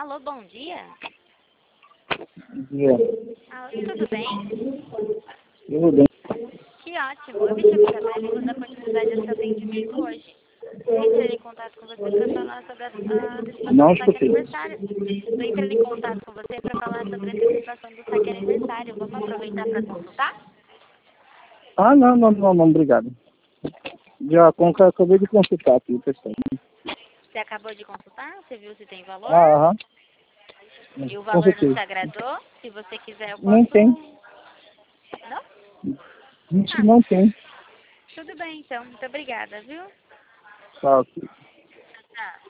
Alô, bom dia. Dia. Alô, tudo bem? Tudo bem. Que ótimo. Eu me chamo Isabela e vou dar continuidade ao seu atendimento hoje. Eu entrei em contato com você para falar sobre a antecipação Não do saque escutei. aniversário. Eu entrei em contato com você para falar sobre a antecipação do saque aniversário. Vamos aproveitar para consultar? Ah, não, obrigado. Acabei de consultar aqui, pessoal. Você acabou de consultar? Você viu se tem valor? Aham. E o valor não Consultei. te agradou? Se você quiser, eu Não posso... tem. Não? Isso não tem. Tudo bem, então. Muito obrigada, viu? Tá, ok. Tchau.